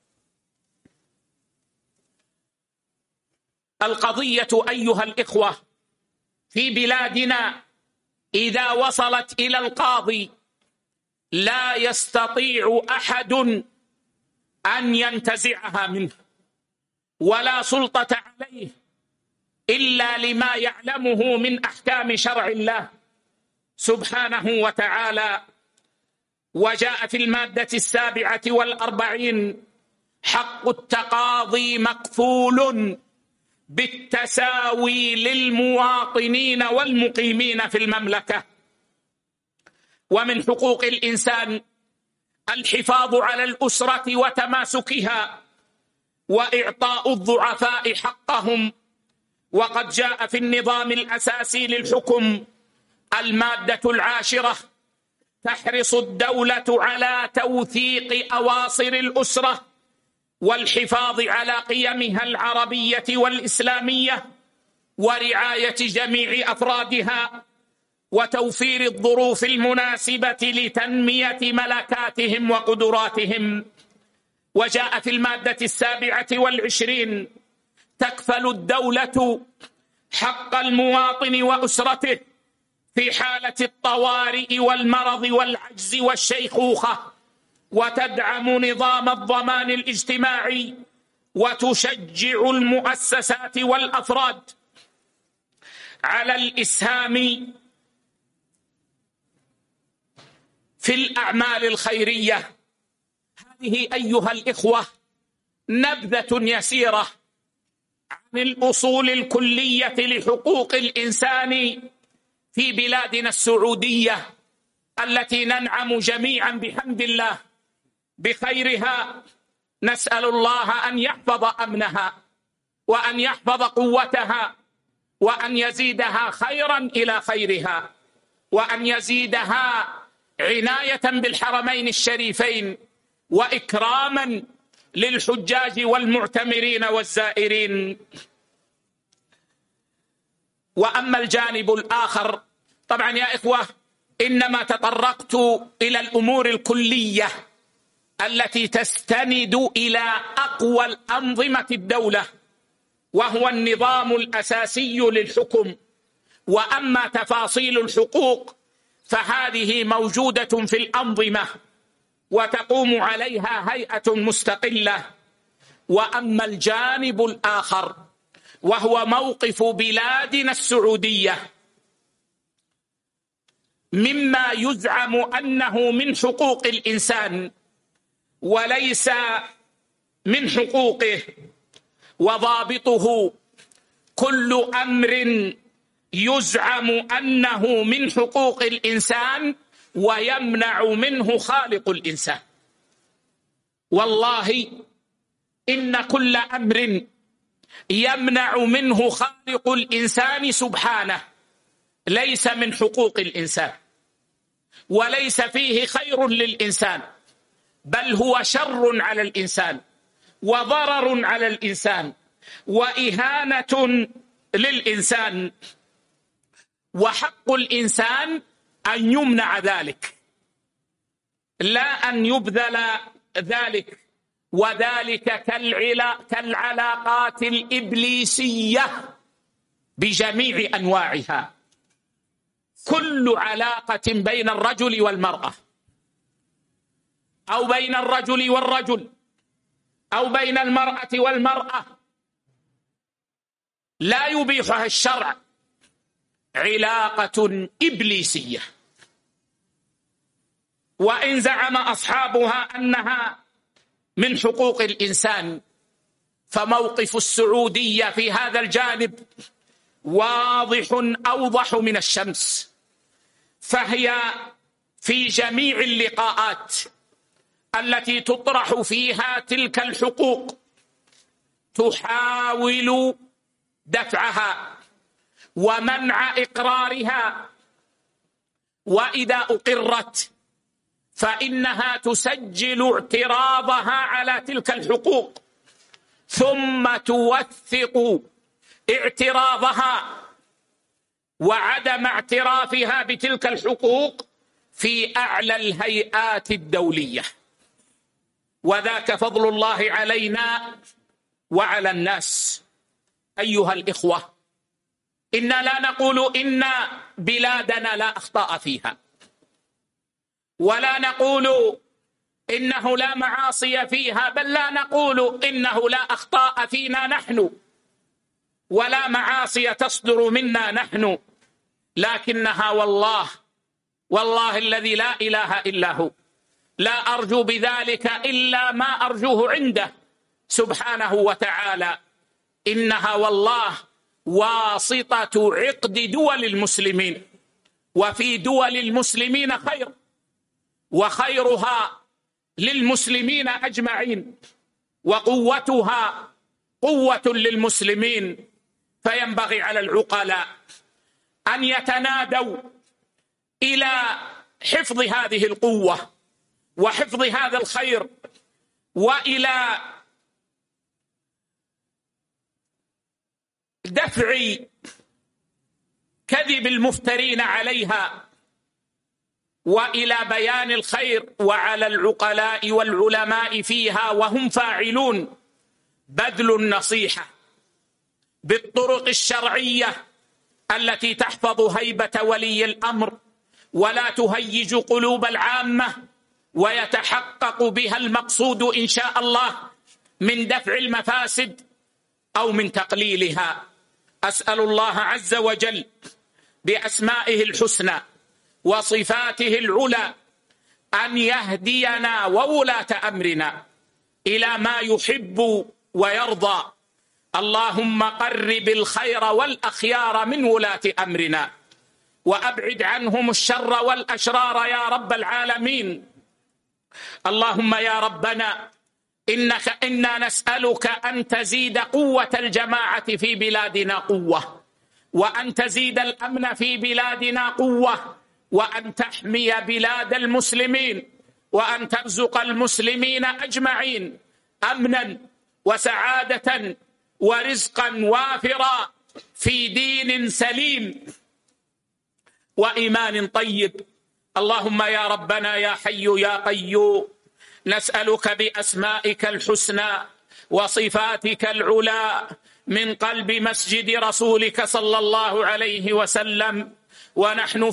القضية أيها الإخوة في بلادنا إذا وصلت إلى القاضي لا يستطيع أحد أن ينتزعها منه، ولا سلطة عليه إلا لما يعلمه من أحكام شرع الله سبحانه وتعالى. وجاء في المادة 47: حق التقاضي مكفول بالتساوي للمواطنين والمقيمين في المملكة. ومن حقوق الإنسان الحفاظ على الأسرة وتماسكها وإعطاء الضعفاء حقهم. وقد جاء في النظام الأساسي للحكم المادة 10: تحرص الدولة على توثيق أواصر الأسرة والحفاظ على قيمها العربية والإسلامية ورعاية جميع أفرادها وتوفير الظروف المناسبة لتنمية ملكاتهم وقدراتهم. وجاء في المادة 27: تكفل الدولة حق المواطن وأسرته في حالة الطوارئ والمرض والعجز والشيخوخة، وتدعم نظام الضمان الاجتماعي وتشجع المؤسسات والأفراد على الإسهام في الأعمال الخيرية. هذه أيها الإخوة نبذة يسيرة عن الأصول الكلية لحقوق الإنسان في بلادنا السعودية التي ننعم جميعا بحمد الله بخيرها. نسأل الله أن يحفظ أمنها وأن يحفظ قوتها وأن يزيدها خيرا إلى خيرها وأن يزيدها عناية بالحرمين الشريفين وإكراما للحجاج والمعتمرين والزائرين. وأما الجانب الآخر، طبعا يا إخوة إنما تطرقت إلى الأمور الكلية التي تستند إلى أقوى الأنظمة الدولة وهو النظام الأساسي للحكم. وأما تفاصيل الحقوق فهذه موجودة في الأنظمة وتقوم عليها هيئة مستقلة. وأما الجانب الآخر وهو موقف بلادنا السعودية مما يزعم أنه من حقوق الإنسان وليس من حقوقه، وضابطه كل أمر يزعم أنه من حقوق الإنسان ويمنع منه خالق الإنسان. والله إن كل أمر يمنع منه خالق الإنسان سبحانه ليس من حقوق الإنسان وليس فيه خير للإنسان، بل هو شر على الإنسان وضرر على الإنسان وإهانة للإنسان. وحق الإنسان أن يمنع ذلك لا أن يبذل ذلك، وذلك كالعلاقات الإبليسية بجميع أنواعها. كل علاقة بين الرجل والمرأة أو بين الرجل والرجل أو بين المرأة والمرأة لا يبيحها الشرع علاقة إبليسية. وإن زعم أصحابها أنها من حقوق الإنسان فموقف السعودية في هذا الجانب واضح أوضح من الشمس. فهي في جميع اللقاءات التي تطرح فيها تلك الحقوق تحاول دفعها ومنع إقرارها، وإذا أقرت فإنها تسجل اعتراضها على تلك الحقوق ثم توثق اعتراضها وعدم اعترافها بتلك الحقوق في أعلى الهيئات الدولية. وذاك فضل الله علينا وعلى الناس. أيها الإخوة، إنا لا نقول إن بلادنا لا أخطاء فيها، ولا نقول إنه لا معاصي فيها، بل لا نقول إنه لا أخطاء فينا نحن ولا معاصي تصدر منا نحن، لكنها والله الذي لا إله إلا هو لا أرجو بذلك إلا ما أرجوه عنده سبحانه وتعالى، إنها والله واسطة عقد دول المسلمين، وفي دول المسلمين خير، وخيرها للمسلمين أجمعين، وقوتها قوة للمسلمين. فينبغي على العقلاء أن يتنادوا إلى حفظ هذه القوة وحفظ هذا الخير، وإلى دفع كذب المفترين عليها، وإلى بيان الخير. وعلى العقلاء والعلماء فيها وهم فاعلون بذل النصيحة بالطرق الشرعية التي تحفظ هيبة ولي الأمر ولا تهيج قلوب العامة، ويتحقق بها المقصود إن شاء الله من دفع المفاسد أو من تقليلها. أسأل الله عز وجل بأسمائه الحسنى وصفاته العلى أن يهدينا وولاة أمرنا إلى ما يحب ويرضى. اللهم قرب الخير والأخيار من ولاة أمرنا، وأبعد عنهم الشر والأشرار يا رب العالمين. اللهم يا ربنا إنا نسألك أن تزيد قوة الجماعة في بلادنا قوة، وأن تزيد الأمن في بلادنا قوة، وأن تحمي بلاد المسلمين، وأن ترزق المسلمين أجمعين أمنا وسعادة ورزقا وافرا في دين سليم وإيمان طيب. اللهم يا ربنا يا حي يا قيوم نسألك بأسمائك الحسنى وصفاتك العلى من قلب مسجد رسولك صلى الله عليه وسلم، ونحن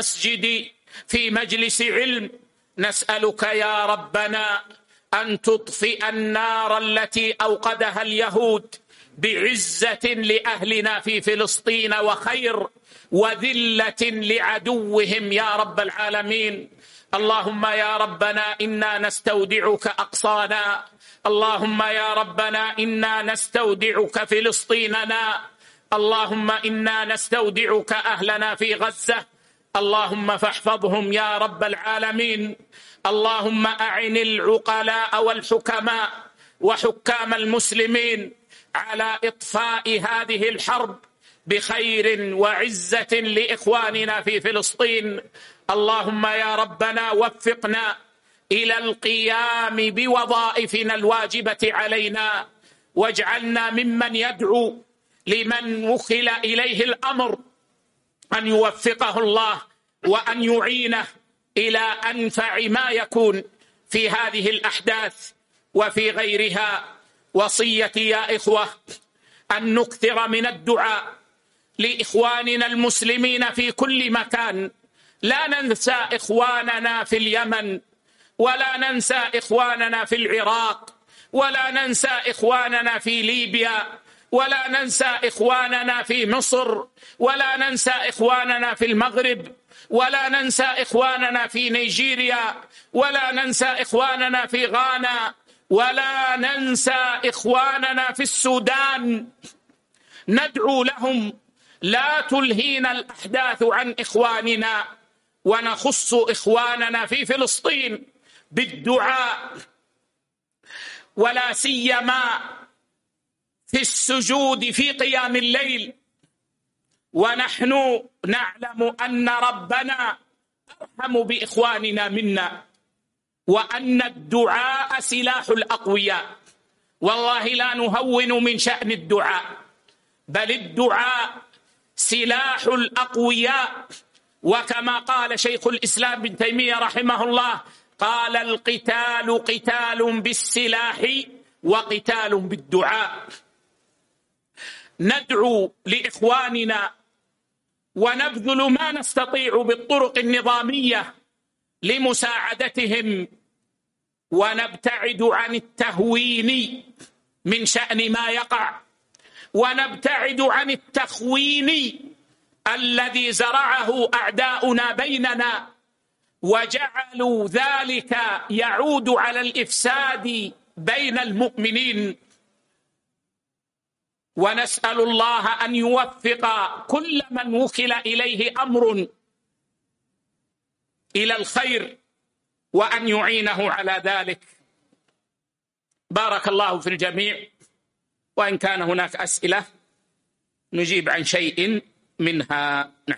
في مجلس علم، نسألك يا ربنا أن تطفئ النار التي أوقدها اليهود بعزة لأهلنا في فلسطين وخير، وذلة لعدوهم يا رب العالمين. اللهم يا ربنا إنا نستودعك أقصانا، اللهم يا ربنا إنا نستودعك فلسطيننا، اللهم إنا نستودعك أهلنا في غزة، اللهم فاحفظهم يا رب العالمين. اللهم أعن العقلاء والحكماء وحكام المسلمين على إطفاء هذه الحرب بخير وعزة لإخواننا في فلسطين. اللهم يا ربنا وفقنا إلى القيام بوظائفنا الواجبة علينا، واجعلنا ممن يدعو لمن وكل إليه الأمر أن يوفقه الله وأن يعينه إلى أنفع ما يكون في هذه الأحداث وفي غيرها. وصيتي يا إخوة أن نكثر من الدعاء لإخواننا المسلمين في كل مكان، لا ننسى إخواننا في اليمن، ولا ننسى إخواننا في العراق، ولا ننسى إخواننا في ليبيا، ولا ننسى إخواننا في مصر، ولا ننسى إخواننا في المغرب، ولا ننسى إخواننا في نيجيريا، ولا ننسى إخواننا في غانا، ولا ننسى إخواننا في السودان. ندعو لهم، لا تلهينا الأحداث عن إخواننا، ونخص إخواننا في فلسطين بالدعاء، ولا سيما في السجود في قيام الليل، ونحن نعلم أن ربنا أرحم بإخواننا منا، وأن الدعاء سلاح الأقوياء. والله لا نهون من شأن الدعاء، بل الدعاء سلاح الأقوياء. وكما قال شيخ الإسلام ابن تيمية رحمه الله، قال القتال قتال بالسلاح وقتال بالدعاء. ندعو لإخواننا ونبذل ما نستطيع بالطرق النظامية لمساعدتهم، ونبتعد عن التهوين من شأن ما يقع، ونبتعد عن التخوين الذي زرعه أعداؤنا بيننا، وجعلوا ذلك يعود على الإفساد بين المؤمنين. ونسأل الله أن يوفق كل من وكل إليه أمر إلى الخير وأن يعينه على ذلك. بارك الله في الجميع. وإن كان هناك أسئلة نجيب عن شيء منها. نعم.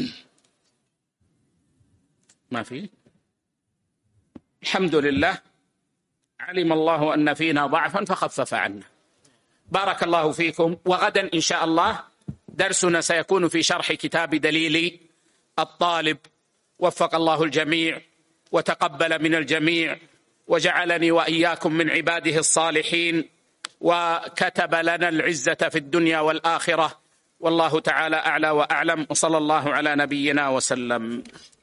ما في. الحمد لله، علم الله أن فينا ضعفا فخفف عنا. بارك الله فيكم. وغدا إن شاء الله درسنا سيكون في شرح كتاب دليل الطالب. وفق الله الجميع وتقبل من الجميع وجعلني وإياكم من عباده الصالحين، وكتب لنا العزة في الدنيا والآخرة. والله تعالى أعلى وأعلم، وصلى الله على نبينا وسلم.